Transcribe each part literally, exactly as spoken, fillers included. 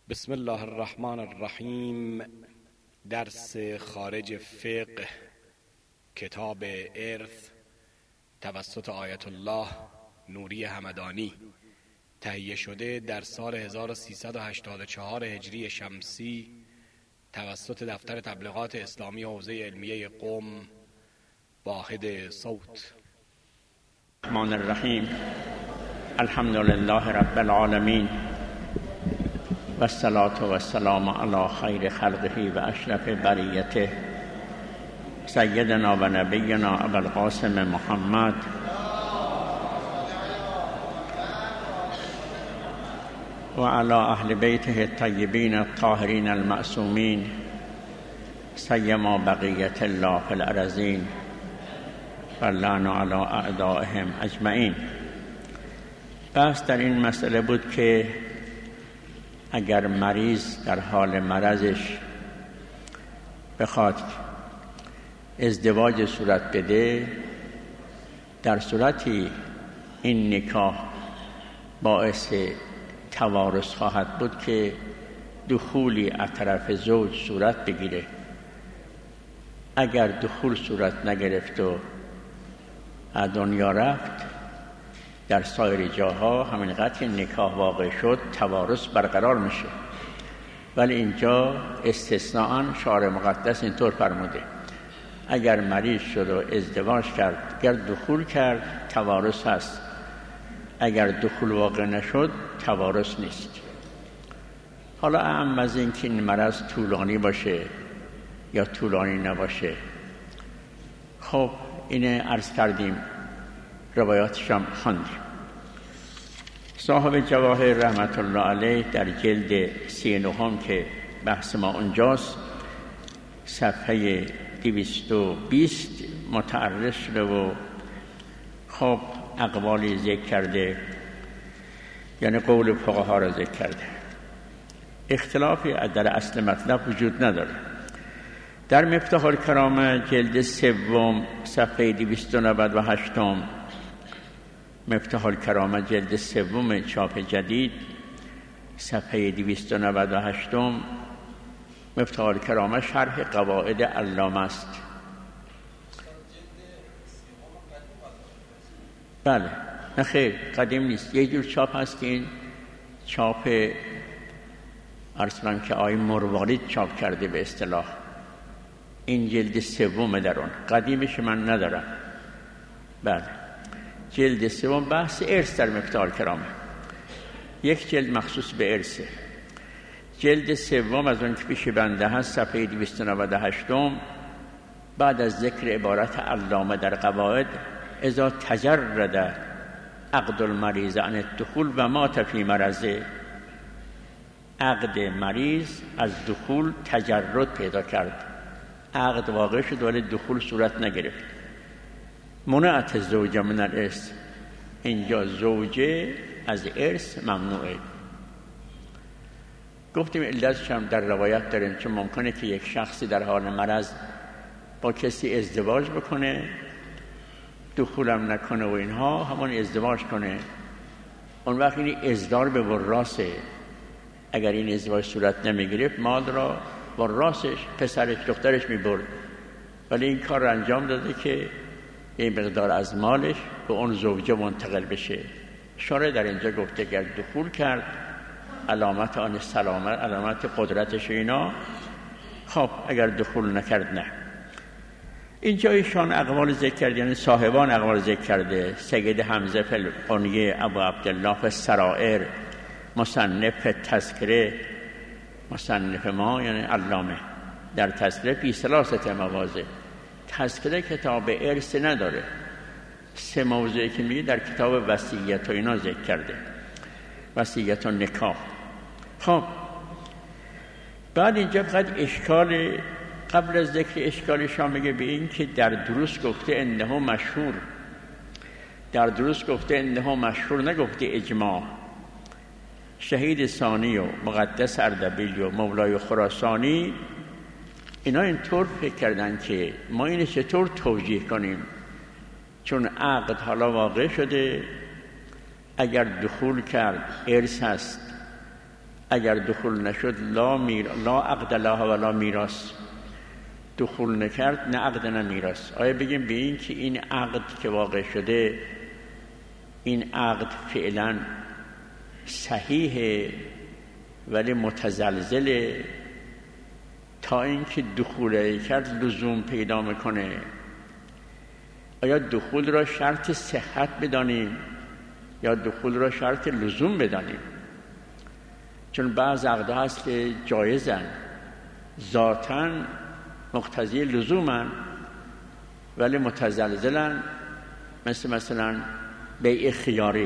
بسم الله الرحمن الرحیم. درس خارج فقه کتاب ارث توسط آیت الله نوری همدانی، تهیه شده در سال هزار و سیصد و هشتاد و چهار هجری شمسی توسط دفتر تبلیغات اسلامی حوزه علمیه قم، واحد صوت. الرحمن الرحیم. الحمد لله رب العالمین و الصلاة و السلام علی خیر خلقه و اشرف بریته سیدنا و نبینا ابوالقاسم محمد و علی اهل بیته الطیبین الطاهرین المعصومین سیما بقیت الله فی الارضین و لعن علی اعدائهم اجمعین. بس در این مسئله بود که اگر مریض در حال مرضش بخواد ازدواج صورت بده، در صورتی این نکاح باعث توارث خواهد بود که دخولی از طرف زوج صورت بگیره. اگر دخول صورت نگرفت و از دنیا رفت، در سایر جاها همین قطع نکاح واقع شد توارث برقرار میشه، ولی اینجا استثناءً شارع مقدس اینطور فرموده اگر مریض شد و ازدواج کرد، اگر دخول کرد توارث هست، اگر دخول واقع نشد توارث نیست. حالا اهم از این که این مرض طولانی باشه یا طولانی نباشه، خب اینه عرض کردیم، روایاتش هم خواندیم. صاحب جواهر رحمت الله علیه در جلد سی نهم که بحث ما اونجاست، صفحه دویست و بیست متعرض شده و خب اقوالی ذکر کرده، یعنی قول فقها را ذکر کرده. اختلافی در اصل مطلب وجود نداره. در مفتاح الکرامه جلد سوم صفحه دویست و نود و هشت، مفتاح الکرامه جلد سوم چاپ جدید صفحه دویست و نود و هشت، مفتاح الکرامه شرح قواعد علامه است. بله، نه خیر، قدیم نیست، یه جور چاپ هست. این چاپ ارسلان که آقای مروارید چاپ کرده به اصطلاح، این جلد سوم در اون، قدیمش من ندارم. بله، جلد سوم بحث ارث در مفتاح الکرامه، یک جلد مخصوص به ارثه. جلد سوم از اون که پیش بنده هست صفحه دویست و نود و هشت، بعد از ذکر عبارت علامه در قواعد، اذا تجرد عقد المریض عن الدخول و مات فی مرضه، عقد مریض از دخول تجرد پیدا کرد، عقد واقع شد ولی دخول صورت نگرفت، منعت زوجه من الارث، اینجا زوجه از ارث ممنوعه. گفتیم علتش هم در روایت داریم، چون ممکنه که یک شخصی در حال مرض با کسی ازدواج بکنه، دخولم نکنه و اینها، همون ازدواج کنه، اون وقت این ازدار به وراسه، اگر این ازدواج صورت نمیگرفت مال را وراسش، پسرش دخترش میبرد، ولی این کار را انجام داده که این مقدار از مالش به اون زوجه منتقل بشه. شارع در اینجا گفته اگر دخول کرد، علامت آن سلامت، علامت قدرتش اینا، خب اگر دخول نکرد نه. اینجا ایشان اقوال ذکر کرد، یعنی صاحبان اقوال ذکر کرده. سید حمزه فی العنیه، ابو عبدالله فی السرائر، مصنف تذکره، مصنف ما یعنی علامه در تذکره فی ثلاثه مواضع. تذکره کتاب ارث نداره، سه موضوعی که میگه در کتاب وصیت و اینا ذکر کرده، وصیت و نکاح. خب بعد اینجا فقط اشکال، قبل از ذکر اشکالش هم میگه به این که در دروس گفته انه مشهور، در دروس گفته انه مشهور، نگفته اجماع. شهید ثانی و مقدس اردبیلی و مولای خراسانی اینا اینطور فکر کردن که ما اینو چطور توجیه کنیم، چون عقد حالا واقع شده، اگر دخول کرد ارث هست، اگر دخول نشد لا میر لا عقد لها ولا میراث، دخول نکرد نه عقد نه میراث. آیا بگیم به این که این عقد که واقع شده، این عقد فعلا صحیحه ولی متزلزله تا اینکه دخول کرد لزوم پیدا میکنه؟ آیا دخول را شرط صحت بدانیم یا دخول را شرط لزوم بدانیم؟ چون بعض عقدها هست که جایزن، ذاتاً مقتضی لزومن ولی متزلزلن، مثل مثلا بیع خیاری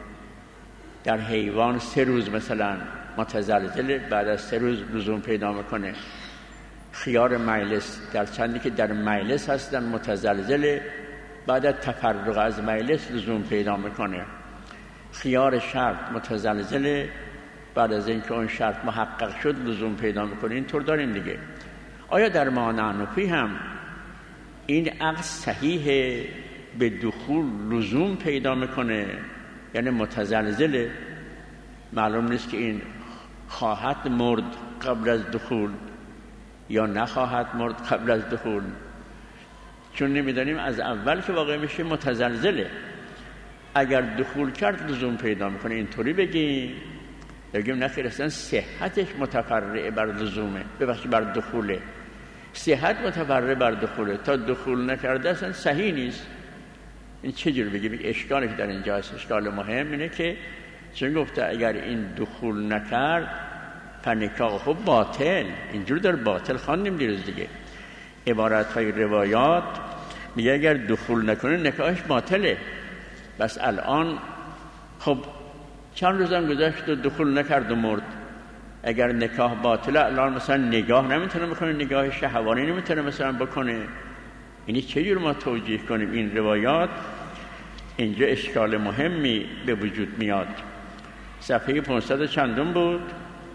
در حیوان سه روز مثلا متزلزله، بعد از سه روز لزوم پیدا میکنه. خیار مجلس در چندی که در مجلس هستن متزلزله، بعد از تفرق از مجلس لزوم پیدا میکنه. خیار شرط متزلزله، بعد از اینکه اون شرط محقق شد لزوم پیدا میکنه. اینطور داریم دیگه. آیا در مانع نفی هم این عقد صحیح به دخول لزوم پیدا میکنه یعنی متزلزله؟ معلوم نیست که این خواهد مرد قبل از دخول یا نخواهد مرد قبل از دخول، چون نمیدانیم از اول که واقع میشه متزلزله. اگر دخول کرد لزوم پیدا میکنه، اینطوری بگیم بگیم نخیر اصلا صحتش متفرع بر لزومه، ببخشید بر دخوله. صحت متفرع بر دخوله، تا دخول نکرده اصلا صحیح نیست. این چجور بگیم؟ اشکالی که در اینجا هست، اشکال مهم اینه که چون گفته اگر این دخول نکرد فنکاحه باطل، اینجور در باطل خواندیم دیروز دیگه. عبارت های روایات میگه اگر دخول نکنه نکاحش باطله. بس الان خب چند روزم گذشت و دخول نکرد و مرد، اگر نکاح باطله الان مثلا نگاه نمیتونه بکنه، نگاه شهوانی نمیتونه مثلا بکنه. اینی چجور ما توجیه کنیم این روایات؟ اینجا اشکال مهمی به وجود میاد. صفحه پانصد چندم بود؟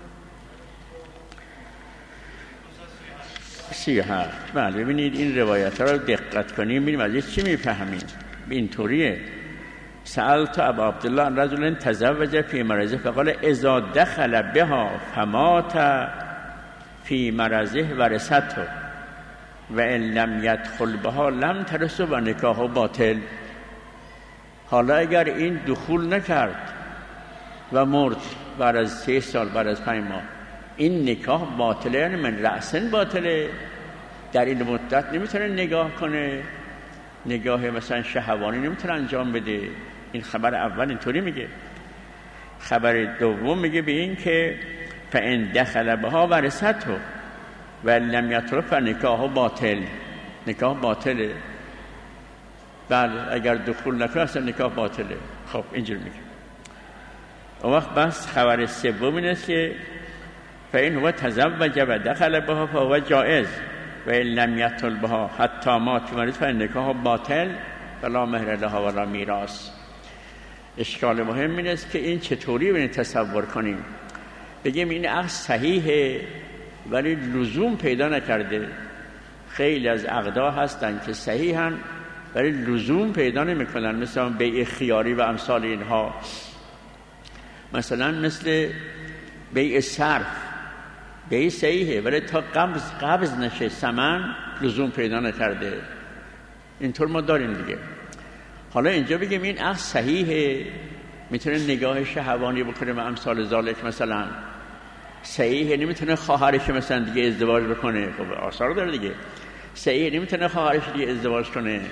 سی و هفت. بله ببینید این روایت ها رو دقت کنیم ببینیم از این چی میفهمیم. اینطوریه: سألت ابا عبدالله رجل تزوج فی مرضه فقال اذا دخل بها فمات فی مرضه ورثته و ان لم يدخل بها لم ترث و نکاح باطل. حالا اگر این دخول نکرد و مرد بعد از سه سال بعد از پنج ماه، این نکاح باطله، یعنی من رأسن باطله. در این مدت نمیتونه نگاه کنه، نگاه مثلا شهوانی نمیتونه انجام بده. این خبر اول اینطوری میگه. خبر دوم میگه به این که فان دخل بها ورثته و لم يترك فنکاح باطل، نکاح باطله. بله اگر دخول نکنه اصلا نکاح باطله. خب اینجور میگه. اون وقت بس خبر سوم اینه که فإن هو تزوج و دخل بها فهو جائز و ان لم يدخل بها حتی مات فی مرض فنکاح باطل ولا مهر لها ولا میراث. اشکال مهم این است که این چطوری باید تصور کنیم؟ بگیم این عقد صحیحه ولی لزوم پیدا نکرده. خیلی از عقدها هستن که صحیحن ولی لزوم پیدا نمیکنن، مثلا بیع خیاری و امثال اینها. مثلا مثل بیع صرف، بیع صحیحه ولی تا قبض قبض نشه ثمن لزوم پیدا نکرده. اینطور ما داریم دیگه. حالا اینجا بگیم این عقد صحیحه، میتونه نگاه شهوانی بکنه و امثال ذالک. مثلا صحیحه، نمیتونه خواهرش مثلا دیگه ازدواج بکنه، خب آثار داره دیگه. صحیحه نمیتونه خواهرش دیگه ازدواج کنه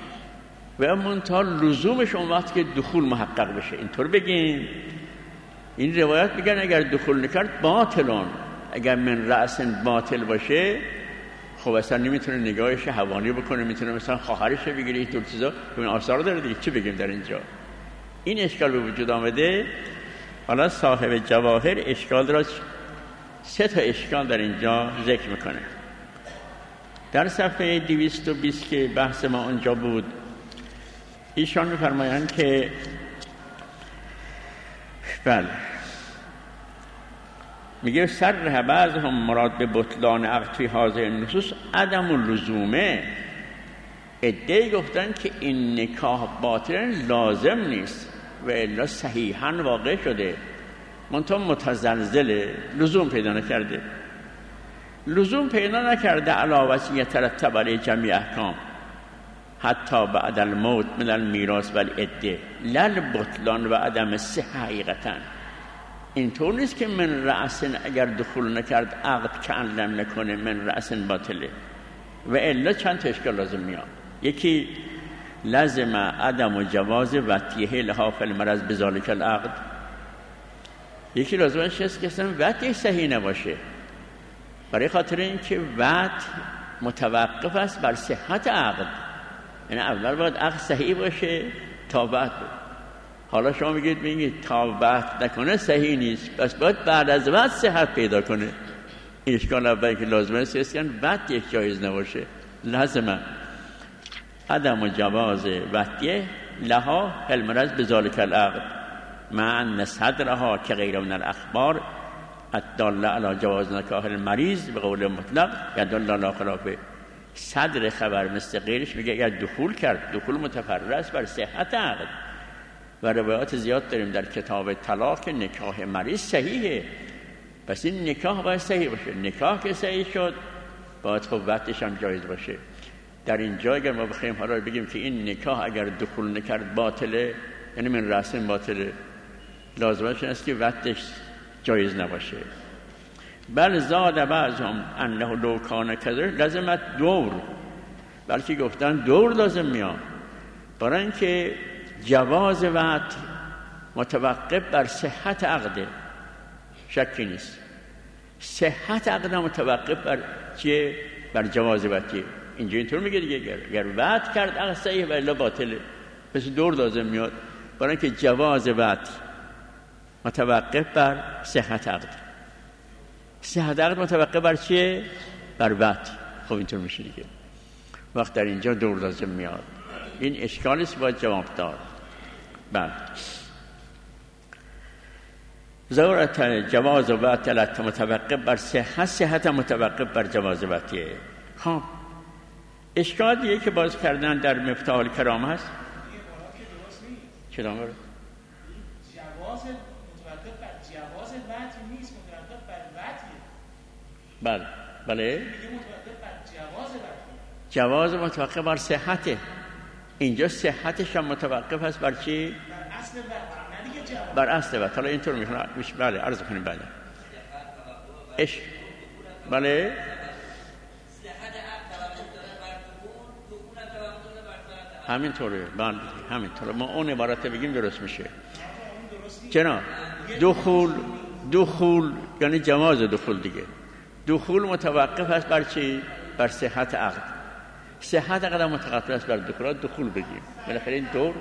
و منتها لزومش اون وقت که دخول محقق بشه. اینطور بگیم. این روایت میگن اگر دخول نکرد باطلون، اگر من رأسن باطل باشه خب اصلا نمیتونه نگاه شهوانی بکنه، میتونه مثلا خواهرش بگیره، این طور چیزا. این آثار داره دیگه. چی بگیم در اینجا؟ این اشکال به وجود آمده. حالا صاحب جواهر اشکال را سه تا اشکال در اینجا ذکر میکنه. در صفحه دویست و بیست که بحث ما اونجا بود، ایشان میفرمایند که بله میگه سر بعضهم مراد به بطلان عقد فی هذه النصوص عدم اللزومه. ادعی گفتن که این نکاح باطل لازم نیست و الا صحیحاً واقع شده منتها متزلزله، لزوم پیدا نکرده لزوم پیدا نکرده علاوه یترتب علی جميع احکام حتی بعد الموت من المیراث و العده لل بطلان و عدم صحه. حقیقتا اینطور نیست که من رأس اگر دخول نکرد عقد کعلم نکنه من رأس باطله، و الا چند تا اشکال لازم میاد. یکی لازم عدم و جواز وطیه لها فی المرض بذالک العقد. یکی لازمش هست که اصلا وطیه صحیح نباشه، برای خاطر اینکه وط متوقف است بر صحت عقد. یعنی اول باید عقد صحیح باشه تا بعد. حالا شما میگید میگید تا وقت نکنه صحیح نیست، پس باید بعد از وقت صحت پیدا کنه. این اشکال اولی که لازمه است که وقت یک جایز نباشه. لازمه عدم و جواز وقتیه لها المرض بذالک العقد مع ان صدرها که غیر من الاخبار الداله علی جواز نکاح المریض به قول مطلق یدل علی خلافه. صدر خبر مثل غیرش میگه اگر دخول کرد، دخول متفرس بر صحت عقد، و روایات زیاد داریم در کتاب طلاق که نکاح مریض صحیحه، پس این نکاح باید صحیح باشه. نکاح که صحیح شد باید خب وقتش هم جایز باشه. در اینجا اگر ما بخوایم حالا بگیم که این نکاح اگر دخول نکرد باطله، یعنی من رسم باطله، لازمش است که وقتش جایز نباشه. بل زاد بعضهم انه لو کان کذا لازمت دور، بلکه گفتن دور لازم میاد، برای اینکه جواز وقت متوقف بر صحت عقده، شکی نیست. صحت عقده متوقف بر چیه؟ بر جواز وقتی. اینجا اینطور میگه دیگه، اگر وقت کرد عقد صحیح و الا باطله، پس دور لازم میاد، برای اینکه جواز وقت متوقف بر صحت عقد. صحت عقد متوقف بر چیه؟ بر وقت. خب اینطور میشه دیگه، وقت در اینجا دور لازم میاد. این اشکالی است باید جواب داد. بله ضرورت جواز و وقت متوقف بر صحت، صحت متوقف بر جواز وقتیه. خب اشکال دیگه که باز کردن در مفتاح الکرام هست، کدام رو؟ جواز متوقف بر جواز وقت نیست، متوقف بر وقتیه. بله بله متوقف بر جواز وقت، جواز متوقف بر صحته. اینجا صحتش هم متوقف است بر چی؟ بر اصل وقت، نه دیگه جواز. بر اصل وقت. حالا اینطور میخونه میشه. بله عرض کنیم. بله اش بله همینطوره. بله همینطوره. ما اون عبارت بگیم درست میشه. چرا؟ دخول دخول یعنی جواز دخول دیگه. دخول متوقف است بر چی؟ بر صحت عقد. صحت عقد متوقف است بر دخول. دخول بگیم بالاخره این دور.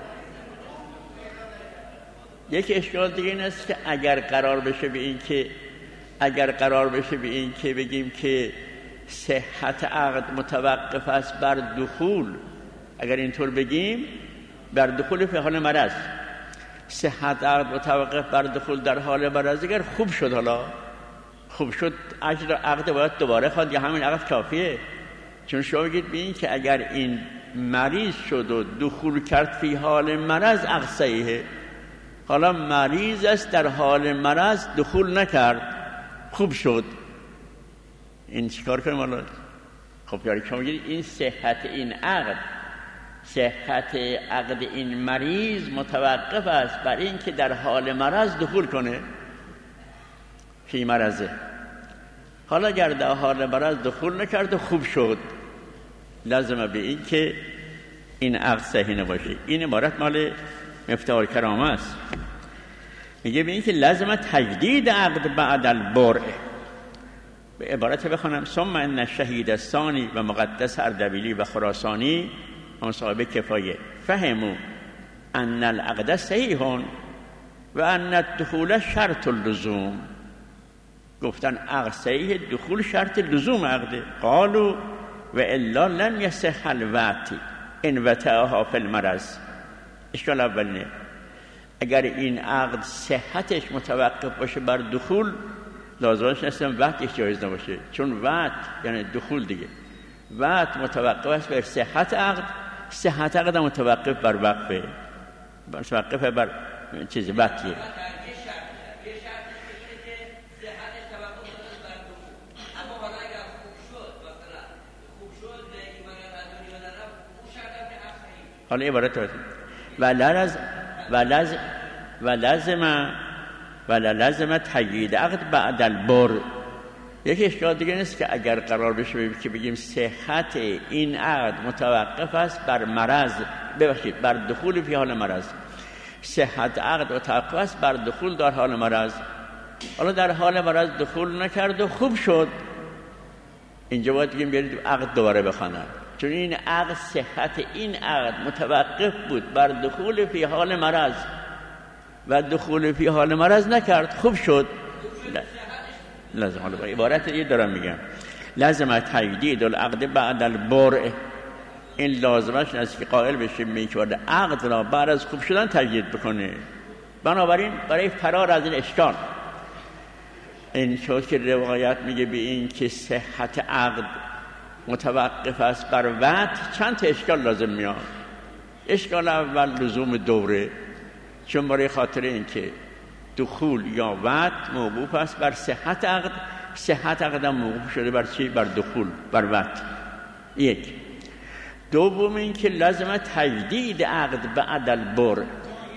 یک اشکال دیگه این است که اگر قرار بشه به این که اگر قرار بشه به این که بگیم که صحت عقد متوقف است بر دخول، اگر اینطور بگیم بر دخول فی حال مرض، صحت عقد متوقف بر دخول در حال مرض، اگر خوب شد، حالا خوب شد اجر عقد باید دوباره خواد یا همین عقد کافیه؟ چون شما بگید به این که اگر این مریض شد و دخول کرد فی حال مرض عقد صحیحه، حالا مریض است در حال مرض دخول نکرد، خوب شد، این چیکار کنیم حالا؟ خب یاری شما بگید این صحت این عقد، صحت عقد این مریض متوقف است بر این که در حال مرض دخول کنه فی مرضه. حالا اگر در حال مرض دخول نکرد و خوب شد، لازمه به این که این عقد صحیح نباشه. این عبارت مال مفتاح الکرام است. میگه به این که لازمه تجدید عقد بعد البرع. به عبارت بخونم: ثم ان الشهید الثانی و مقدس اردبیلی و خراسانی اون صاحب کفایه فهموا ان العقد صحیح و ان الدخول شرط اللزوم. گفتن عقد صحیح، دخول شرط لزوم عقده. قالوا و الا لم یصح الوقت ان وطئها فی المرض. اشکال اول نه، اگر این عقد صحتش متوقف باشه بر دخول، لازمش نیست وقتش جایز نباشه، چون وقت یعنی دخول دیگه. وقت متوقف است بر صحت عقد، صحت عقد متوقف بر وقفه، متوقف بر چیزی وقتیه. حالا عبارت هست و لرز و لز و لازم و لازم تجدید عقد بعد البر. یکی اشکال دیگه نیست که اگر قرار بشه که بگیم صحت این عقد متوقف است بر مرض، ببخشید بر دخول فی حال مرض، صحت عقد متوقف است بر دخول در حال مرض. حالا در حال مرض دخول نکرد و خوب شد، اینجا باید بگیم برید عقد دوباره بخونن، چون این عقد صحت این عقد متوقف بود بر دخول فی حال مرض و دخول فی حال مرض نکرد، خوب شد. لازم حالا با عبارت یه دارم میگم لازم تجدید العقد بعد البرء. این لازمش است که قائل بشه میکرد عقد را بعد از خوب شدن تجدید بکنه. بنابراین برای فرار از این اشکال، این شد که روایت میگه به این که صحت عقد متوقف است بر وقت، چند تا اشکال لازم میاد. اشکال اول لزوم دوره، چون برای خاطر این که دخول یا وقت موقوف است بر صحت عقد، صحت عقد هم موقوف شده بر چی؟ بر دخول، بر وقت. یک. دوم این که لازم تجدید عقد بعد البر. ببینید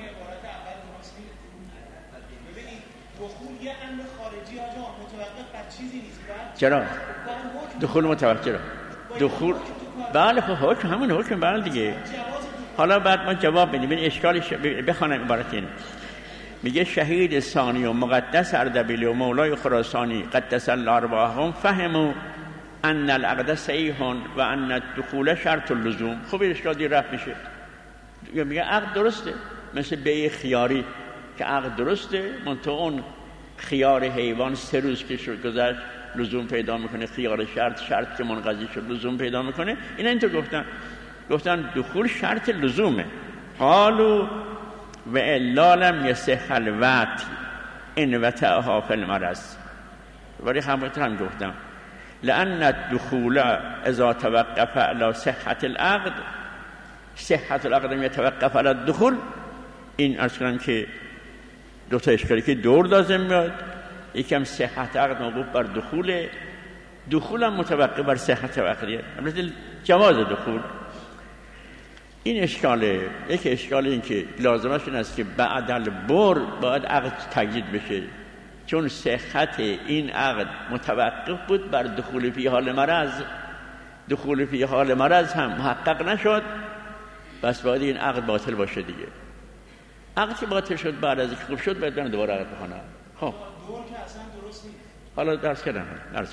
دخول یه امر خارجی آجا متوقف بر چیزی نیست. چرا؟ دخول متوقف چرا؟ دخول بله خب حکم همون حکم بله دیگه. حالا بعد ما جواب بدیم. این اشکالش بخوانم عبارت اینه. میگه شهید ثانی و مقدس اردبیلی و مولای خراسانی قدس الله ارواحهم فهموا ان العقد صحیح و ان الدخول شرط اللزوم. خب این اشکال دیر رفت میشه. میگه عقد درسته، مثل بیع خیاری که عقد درسته، منتها اون خیار حیوان سه روز که شد گذشت لزوم پیدا میکنه، خیار شرط شرط که منقضی شد لزوم پیدا میکنه. اینا اینطور گفتن گفتن دخول شرط لزومه. قالوا و الا لم یصح الوقت ان وتعها فی المرض. ولی همونطور هم گفتم لان الدخول اذا توقف على صحت العقد، صحت العقد یتوقف على الدخول. این عرض کنم که دو تا اشکالی که دور لازم میاد، یکم صحت عقد موقوف بر دخول، دخول هم متوقف بر صحت عقدیه، البته جواز دخول. این اشکاله. یک اشکال این که لازمش این است که بعد البر باید عقد تجدید بشه، چون صحت این عقد متوقف بود بر دخول فی حال مرض. دخول فی حال مرض هم محقق نشد، بس باید این عقد باطل باشه دیگه. عقد که باطل شد بعد از اینکه خوب شد باید برن دوباره عقد بخونن. خب دور که اصلا درست نیست. حالا درس کردم درس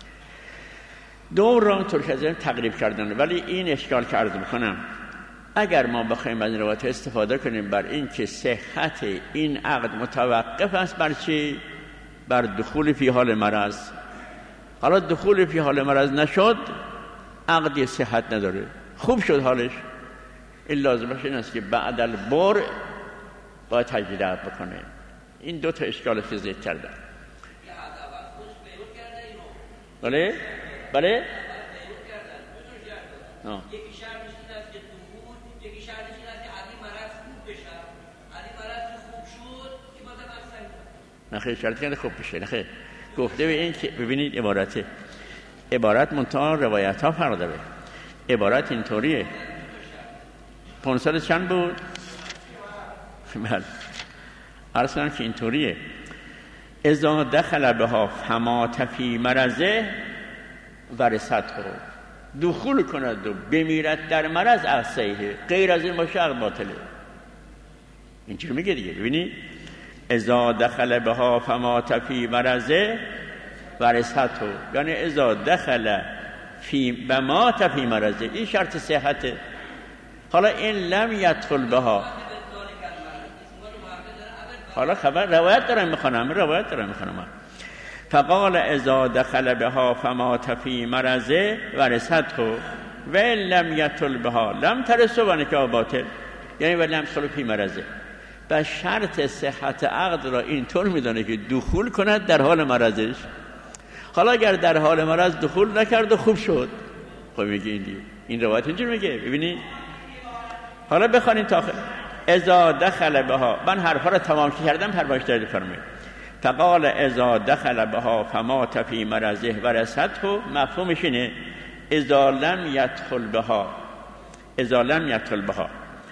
دور را طور که تقریب کردن. ولی این اشکال که عرض میکنم، اگر ما بخوایم از این روایت استفاده کنیم بر این که صحت این عقد متوقف است بر چی؟ بر دخول فی حال مرض. حالا دخول فی حال مرض نشد، عقد صحت نداره، خوب شد حالش. این لازمش این است که بعد البر باید تجدید عقد بکنه. این دو تا اشکال که ذکر کردم. بله؟ بله؟ نه. نخیر شرط کنده خوب بشه. نخیر گفته به این که ببینید عبارته عبارت منتها روایت ها فرق داره. عبارت اینطوریه. پانصد چند بود؟ بله عرض کنم که اینطوریه. اذا دخل بها فمات فی مرضه ورثته، دخول کند و بمیرد در مرض عقد صحیحه، غیر از این باشه عقد باطله. اینجوری میگه دیگه. ببینید اذا دخل بها فمات فی مرضه ورثته، یعنی اذا دخل فی بمات فی مرضه، این شرط صحته. حالا این لم یدخل بها، حالا خبر روایت دارم میخونم روایت دارم میخونم فقال اذا دخل بها فمات فی مرضه ورثته و لم یدخل بها لم ترث و نکاح باطل، یعنی و لم یدخل فی مرضه. و شرط صحت عقد را اینطور میدانه که دخول کند در حال مرضش. حالا اگر در حال مرض دخول نکرد و خوب شد، خب میگه این دیگه. این روایت اینجور میگه. ببینید حالا بخوانید تا آخر. اذا دخل بها، من حرفا رو تمام کردم، پرواش دارید فرمایید. فقال اذا دخل بها فمات فی مرضه ورثته، مفهومش اینه اذا لم یدخل بها، اذا لم یدخل بها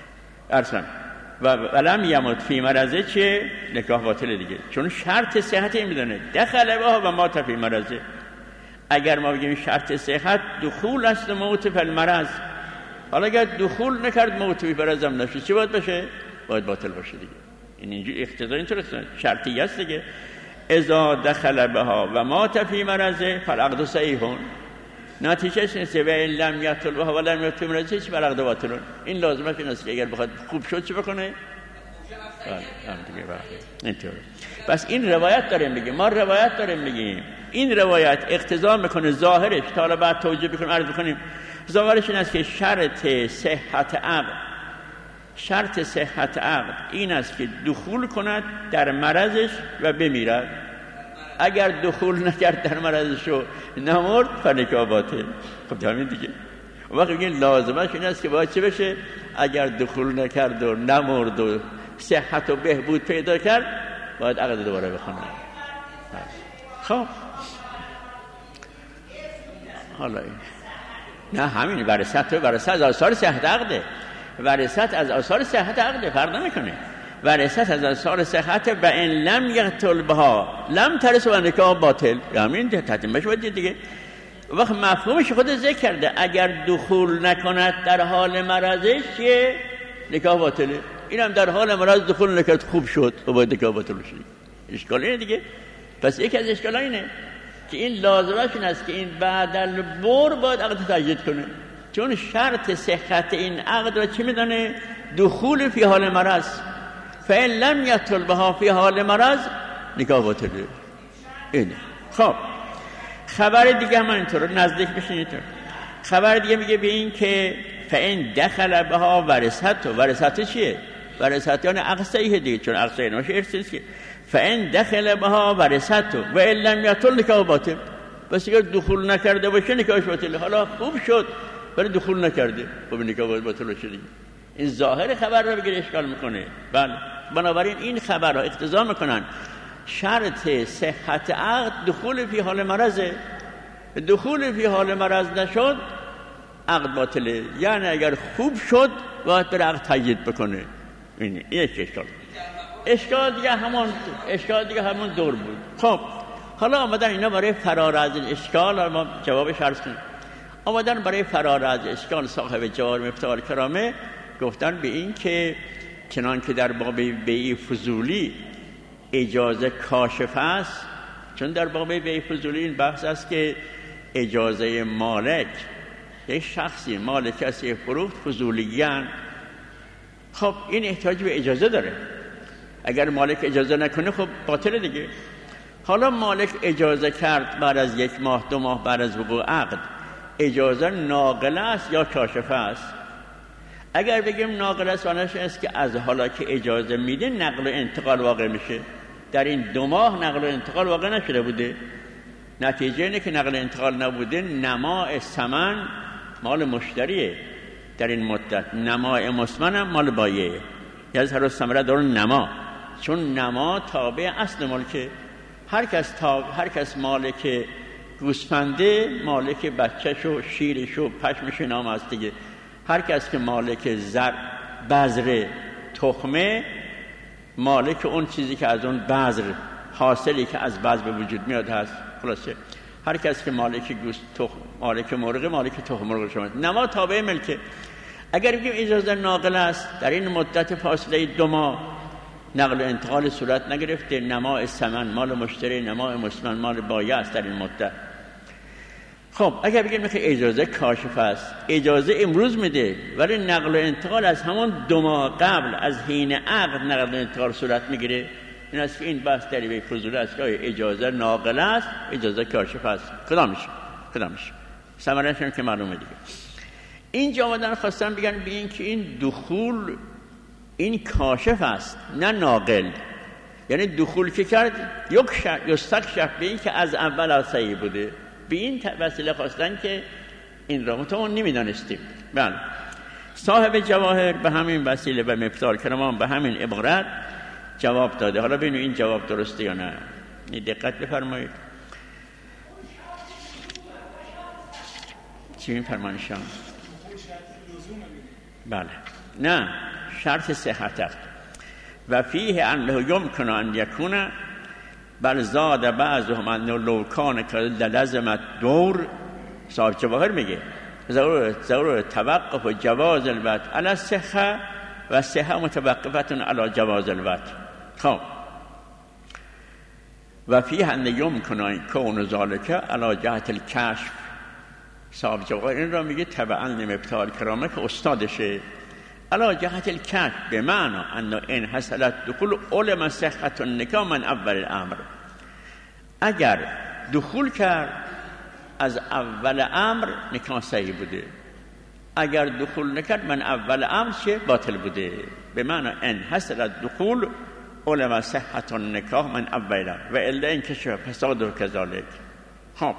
ارسلان و ولم یمت فی مرضه چه نکاح باطل دیگه، چون شرط صحت این میدونه دخل بها و مات فی مرضه. اگر ما بگیم شرط صحت دخول است و موت فی المرض، حالا اگر دخول نکرد موت فی المرض هم نشه چی باید بشه؟ باید باطل باشه دیگه. این اینجوری اقتضا اینطور شرطی است دیگه. اذا دخل بها و مات فی مرضه فالعقد صحیح. نتیجه نیست و این لم یطل بها و لم یطل مرضه چی بر عقد باطل. این لازمه که نیست که اگر بخواد خوب شد چی بکنه؟ بله هم دیگه بله اینطوره. پس این روایت داریم میگیم، ما روایت داریم میگیم. این روایت اقتضا میکنه ظاهرش، تا حالا بعد توجیه بکنیم عرض بکنیم، ظاهرش این است که شرط صحت عقد، شرط صحت عقد این است که دخول کند در مرضش و بمیرد. اگر دخول نکرد در مرضش و نمرد فنکاح باطل. خب همین دیگه. وقتی میگن لازمش این است که باید چه بشه؟ اگر دخول نکرد و نمرد و صحت و بهبود پیدا کرد باید عقد دوباره بخونه. خب حالا این نه همین ورثت ورثت از آثار صحت عقده، ورثت از آثار صحت عقده، فرق نمیکنه. ورثت از آثار صحت و ان لم یقتل بها لم ترث و نکاح باطل. همین تتمش بود دیگه. وقت مفهومش خود ذکر کرده اگر دخول نکند در حال مرضش چیه؟ نکاح باطله. اینم در حال مرض دخول نکرد خوب شد و باید نکاح باطل بشه. اشکال اینه دیگه. پس یکی از اشکالا اینه که این لازمش این است که این بعد البر باید عقد تجدید کنه، چون شرط صحت این عقد را چی میدانه؟ دخول فی حال مرض. فإن لم یطل بها فی حال مرض نکاح باطله. اینه. خب خبر دیگه هم اینطور نزدیک بشین اینطور. خبر دیگه میگه به این که فإن دخل بها ورثت. ورثت چیه؟ ورثت یعنی عقد صحیح دیگه، چون عقد صحیح نمیشه ارث نیست که. فإن دخل بها ورثت و ان لم یطل نکاح باطل. بس اگر دخول نکرده باشه نکاحش باطله. حالا خوب شد ولی دخول نکرده خب نکاح باطل باشه دیگه. این ظاهر خبر رو بگیر اشکال میکنه. بله بنابراین این خبر را اقتضا میکنن شرط صحت عقد دخول فی حال مرضه. دخول فی حال مرض نشد عقد باطله. یعنی اگر خوب شد باید بر عقد تجدید بکنه. این یک اشکال. اشکال دیگه همون اشکال دیگه همون دور بود. خب حالا آمدن اینا برای فرار از این اشکال، ما جوابش عرض کنیم. آمدن برای فرار از اشکال صاحب جواهر مفتاح الکرامه گفتن به این که چنان که در باب بیع فضولی اجازه کاشف است، چون در باب بیع فضولی این بحث است که اجازه مالک، یک شخصی مالک کسی فروخت فضولیان، خب این احتیاج به اجازه داره. اگر مالک اجازه نکنه خب باطل دیگه. حالا مالک اجازه کرد بعد از یک ماه دو ماه بعد از وقوع عقد، اجازه ناقله است یا کاشفه است؟ اگر بگیم ناقله است معنیش است که از حالا که اجازه میده نقل و انتقال واقع میشه. در این دو ماه نقل و انتقال واقع نشده بوده. نتیجه اینه که نقل و انتقال نبوده، نماء ثمن مال مشتریه در این مدت، نماء مسمن هم مال بایعه. یظهر الثمره در نما، چون نما تابع اصل ملکه. هر کس تا هر کس مالک گوسفنده مالک بچه‌ش و شیرش و پشمش نام است دیگه. هر کس که مالک زر بذر تخمه مالک اون چیزی که از اون بذر حاصلی که از بذر به وجود میاد هست. خلاصه هر کس که مالک گوست تخم مالک مرغ مالک تخم مرغ شما. نما تابع ملکه. اگر بگیم اجازه ناقل است در این مدت فاصله دو ماه نقل و انتقال صورت نگرفته، نماء ثمن مال مشتری، نماء مسمن مال بایع است در این مدت. خب اگر بگیم که اجازه کاشف است، اجازه امروز میده ولی نقل و انتقال از همون دو ماه قبل از حین عقد نقل و انتقال صورت میگیره، این است که این بحث در بیع فضولی است که اجازه ناقل است اجازه کاشف است. کدامش کدامش ثمرش هم که معلومه دیگه. اینجا آمدن خواستن بگن به این که این دخول این کاشف است نه ناقل. یعنی دخول که کرد یک شرط یستکشف به این که از اول صحیح بوده. به این وسیله خواستن که این را متون نمیدانستیم. بله صاحب جواهر به همین وسیله و مفتاح الکرام به همین عبارت جواب داده. حالا ببینید این جواب درسته یا نه. دقت بفرمایید. چی میفرمایید شما؟ بله نه شرط صحت است. و فیه انه یمکن ان یکون بل زاد بعضهم انه لو کان لازمت دور. صاحب جواهر میگه ضرور ضرور توقف و جواز الوجه علی الصحه و صحه متوقفه علی جواز الوجه. خب و فیه ان یمکن کون ذلک علی جهت الکشف. صاحب جواهر این را میگه تبعا لمبتال کرامه که استادشه، علی جهت الکشف به معنی انه ان حصلت دخول علم صحت النکاح من اول الامر. اگر دخول کرد از اول امر نکاح صحیح بوده، اگر دخول نکرد من اول امر چه باطل بوده. به معنی ان حصلت دخول علم صحت النکاح من اول امر و الا ان کشف فساد و کذالک. خب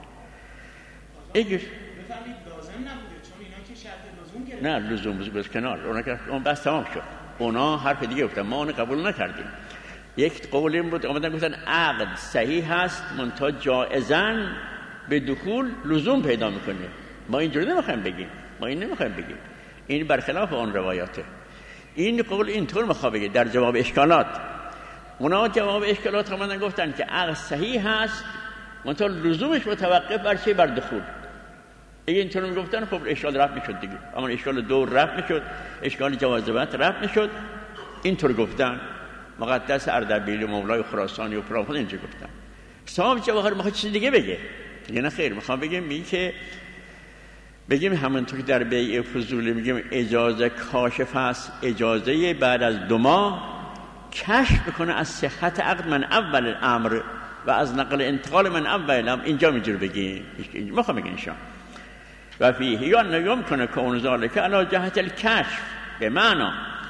ایگه بفهمید لازم نبوده چون اینا که شرط لزوم گرفت. نه لزوم لزوم بس کنار اونا که اون بس تمام شد. اونا حرف دیگه گفتن ما اون قبول نکردیم. یک قول این بود اومدن گفتن عقد صحیح هست منتها جائزن به دخول لزوم پیدا میکنه. ما اینجوری نمیخوایم بگیم، ما این نمیخوایم بگیم، این برخلاف اون روایاته. این قول اینطور میخواد بگه در جواب اشکالات. اونا جواب اشکالات اومدن گفتن که عقد صحیح هست منتها لزومش متوقف بر چه؟ بر دخول. اگه اینطور میگفتن خب اشکال رفع میشد دیگه، اما اشکال دور رفع میشد، اشکال جواز الوجه رفع میشد. اینطور گفتن مقدس اردبیل مولای خراسانی و پرامون اینجا گفتن. صاحب جواهر میخواد چیز دیگه بگه. دیگه نه خیر، میخوام بگم می که بگیم همونطور که در بیع فضولی میگیم اجازه کاشف است، اجازه بعد از دو ماه کشف بکنه از صحت عقد من اول الامر و از نقل انتقال من اول الامر. اینجا میجور بگیم، اینجا میخوام بگم انشاء و فیه یا یمکن کون ذلک علی جهت الکشف به معنی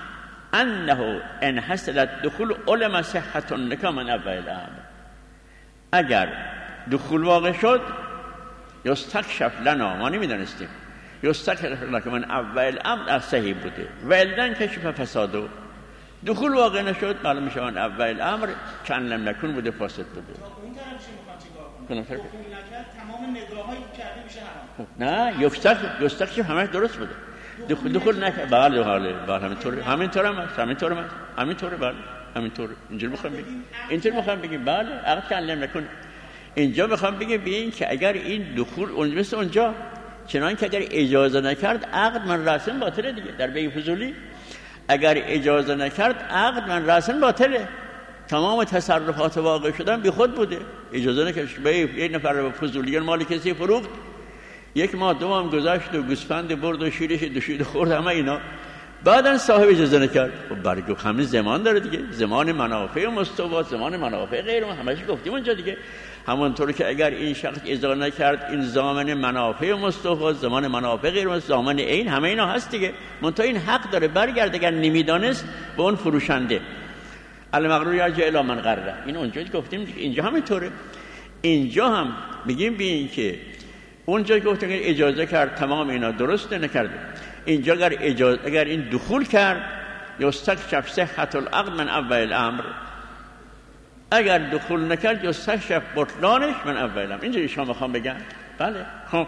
انه ان حصلت دخول علم صحت النکاح من اول الامر. اگر دخول واقع شد یستکشف لنا، ما نمیدانستیم، یستکشف لنا که من اول الامر از صحیح بوده و الا کشف فسادو. دخول واقع نشد معلوم میشه من اول الامر کان لم نکن بوده، فاسد بوده. اون طرف چی میخوان چیکار کنه؟ دخول نکرد تمام نگاهایی که کرده میشه حرام. نه یستکشف یستکشف همش درست بوده. دخول دخول نکرد بله حاله بله همینطوره همینطوره هست همینطوره هست همینطوره بله همینطوره. اینجوری میخوام بگیم، اینطوری میخوام بگیم بله عقد کان لم نکن. اینجا میخوام بگم ببین که اگر این دخول اون مثل اونجا چنان که اگر اجازه نکرد عقد من رسم باطله دیگه. در بیع فضولی اگر اجازه نکرد عقد من رسم باطله، تمام تصرفات واقع شدن بی خود بوده. اجازه نکرد بیع یک نفر فضولیان مال کسی فروخت، یک ماه دو ماه گذشت و گوسفند برد و شیرش دوشید خورد همه اینا، بعدن صاحب اجازه نکرد. خب برگو همین زمان داره دیگه، زمان منافع مستوات، زمان منافع غیر ما همش گفتیم اونجا دیگه. همونطور که اگر این شخص اجازه نکرد این زمان منافع مستوات، زمان منافع غیر مستوات، زمان عین، همه اینا هست دیگه. منتها این حق داره برگرده اگر نمیدانست به اون فروشنده. المغرور یرجع الی من غره. این اونجا گفتیم دیگه. اینجا همینطوره. اینجا هم میگیم ببین که اونجا گفتیم که اجازه کرد تمام اینا درسته نکرده. اینجا اگر اجازه اگر این دخول کرد یستکشف صحت العقد من اول الامر، اگر دخول نکرد یستکشف بطلانش من اول الامر. اینجا ایشان میخوام بگم بله. خب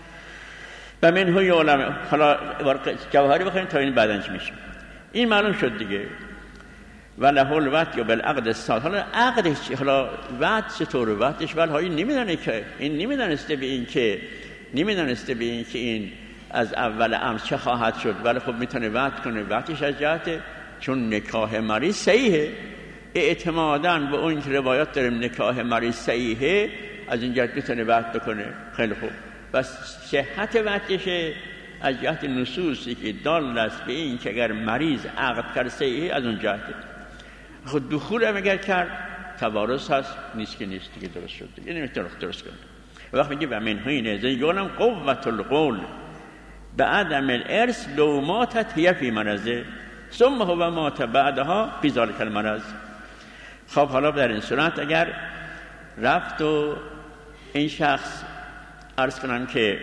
و منه یعلم. حالا جواهری بخوایم تا این بعدن چی میشه. این معلوم شد دیگه. و له الوجه یا بالعقد الصالح. حالا عقدش چی؟ حالا وعد چطور؟ وعدش ولی این نمیدونه که این نمیدونسته به این که نمیدونسته به این که این از اول امر چه خواهد شد، ولی خب میتونه وعد کنه. وعدش از جهت چون نکاح مریض صحیحه، اعتمادا به اون روایات داریم نکاح مریض صحیحه، از این جهت میتونه وعد بکنه. خیلی خوب. بس صحت وعدش از جهت نصوصی که دال است به این که اگر مریض عقد کرد صحیحه، از اون جهت. خود دخول هم اگر کرد توارث هست، نیست که نیست دیگه، درست شد دیگه. یعنی میتونه درست کنه. وقتی میگه و منه اینه زیگانم قوت القول به عدم الارث لو ماتت هی فی مرضه ثم هو مات بعدها فی ذلک المرض. خب حالا در این صورت اگر رفت و این شخص عرض کنم که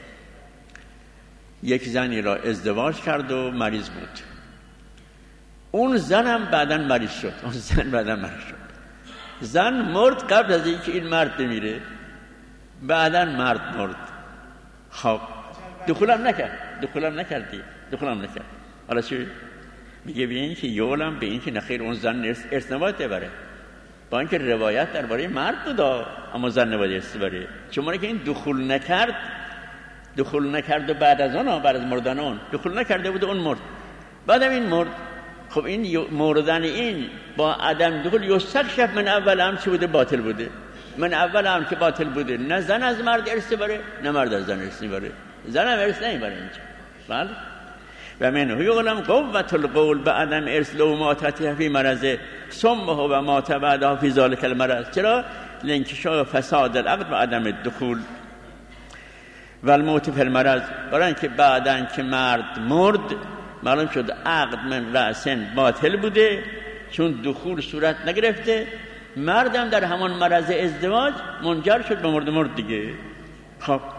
یک زنی را ازدواج کرد و مریض بود، اون زن هم بعداً مریض شد، اون زن بعداً مریض شد، زن مرد قبل از اینکه این مرد بمیره، بعداً مرد مرد. خب دخولم نکرد دخولم نکردی دخولم نکرد حالا چی؟ میگه به این که یولم به این که نخیر اون زن ارث نباید ببره، با اینکه روایت درباره مرد بود اما زن نباید ارث ببره. چون که این دخول نکرد دخول نکرد و بعد از اون بعد از مردن اون دخول نکرده بود اون مرد، بعدم این مرد. خب این مردن این با عدم دخول یستکشف من اول هم چی بوده؟ باطل بوده. من اول هم که باطل بوده، نه زن از مرد ارث بره نه مرد از زن ارث بره، زن هم ارث نمیبره اینجا. بله. و منه یعلم قوت القول به عدم ارث لو ماتت فی مرضه ثم هو مات بعدها فی ذلک المرض. چرا؟ لانکشاف فساد العقد و عدم الدخول و الموت فی المرض. برای اینکه بعدن که مرد مرد معلوم شد عقد من رأسن باطل بوده چون دخول صورت نگرفته، مردم در همان مرض ازدواج منجر شد به مرد مرد دیگه. خب یه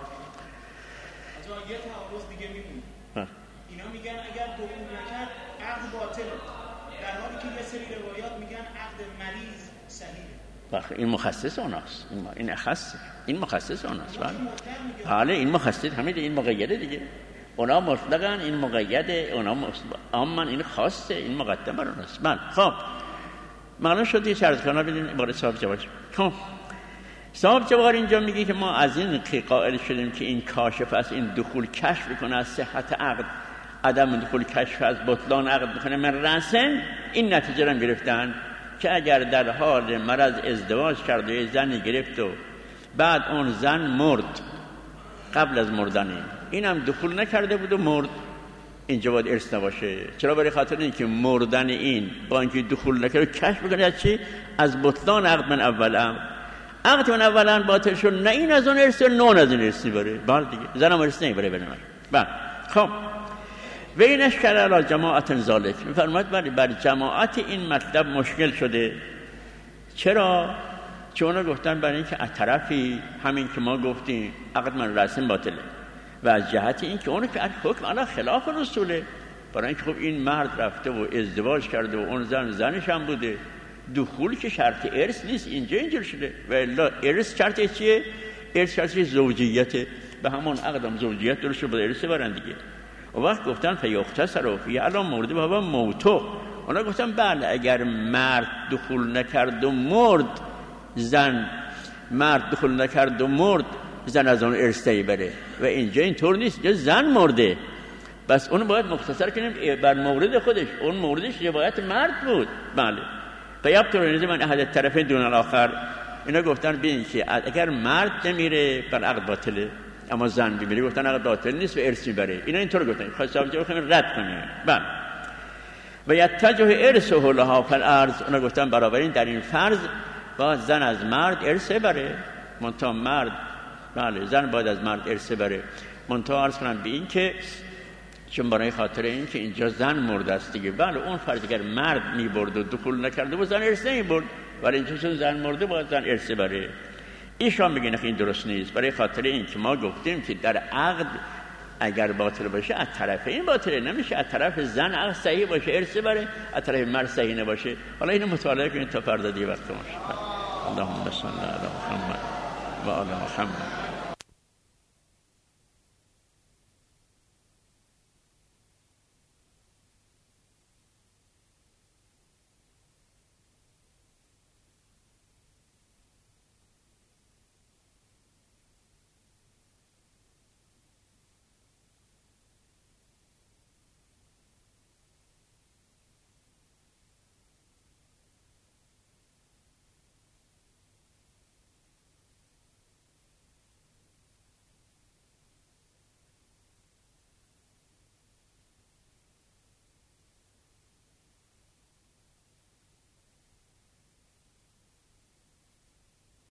تعارض دیگه میمونه. اینا میگن اگر دخول نکرد عقد باطله، در حالی که یه سری روایات میگن عقد مریض صحیحه. بخ این مخصص اوناست، این این اخصه، این مخصص اوناست. بله حالا این مخصص همین این مقیده دیگه. اونا مطلقاً این مقیده، اونا اما این خاصه، این مقدم بر اوناست. بله خب معلوم شد یه چرت کنه بدین باره صاحب جواب. خب صاحب جواب اینجا میگه که ما از این قائل شدیم که این کاشف از این دخول کشف کنه از صحت عقد، عدم دخول کشف از بطلان عقد بکنه من رسن، این نتیجه رو گرفتن که اگر در حال مرض ازدواج کرد و یه زنی گرفت و بعد اون زن مرد قبل از مردن این هم دخول نکرده بود و مرد، اینجا باید ارث نباشه. چرا؟ برای خاطر اینکه مردن این با اینکه دخول نکرد کشف بکنه از چی؟ از بطلان عقد من اولم. عقد من اولم باطل شد، نه این از اون ارث نه از این ارث بره. بله دیگه زنم ارث نمیبره بره من. بله خب و این اشکال علی جماعت ذالک میفرماید ولی بر جماعت این مطلب مشکل شده. چرا؟ چون گفتن برای اینکه از طرفی همین که ما گفتیم عقد من رسم باطله و از جهت این که اون که حکم علی خلاف رسوله. برای اینکه خب این مرد رفته و ازدواج کرده و اون زن زنش هم بوده، دخول که شرط ارث نیست، اینجا اینجور شده. و الا ارث شرط چیه؟ ارث شرط زوجیته، به همون عقدم زوجیت درست شد با ارث برن دیگه. و وقت گفتن فیختصر و فی الان مورد به هوا موتو، اونا گفتن بله اگر مرد دخول نکرد و مرد، زن مرد دخول نکرد و مرد، زن از اون ارثی بره. و اینجا اینطور نیست، اینجا زن مرده، بس اون باید مختصر کنیم بر مورد خودش. اون موردش روایت مرد بود. بله فیبطل نزد من احد الطرفین دون الاخر. اینا گفتن ببین که اگر مرد نمیره بر عقد باطله، اما زن بمیره گفتن عقد باطل نیست و ارث میبره. اینا اینطور گفتن، خواستم جواب کنیم رد کنیم. بله و یتجه ارثه لها فالارض. اونا گفتن برابر در این فرض با زن از مرد ارث بره، منتها مرد بله زن باید از مرد ارث بره. منتها عرض کنم به این که چون برای خاطر این که اینجا زن مرده است دیگه. بله اون فرض اگر مرد میبرد و دخول نکرده بود زن ارث نمیبرد، ولی اینجا چون زن مرده باید زن ارث بره. ایشان میگن که این درست نیست، برای خاطر این که ما گفتیم که در عقد اگر باطل باشه از طرفین باطله، نمیشه از طرف زن عقد صحیح باشه ارث بره، از طرف مرد صحیح نباشه. حالا اینو مطالعه کنید تا فردا دیگه وقت باشه. اللهم صل علی محمد و آل محمد.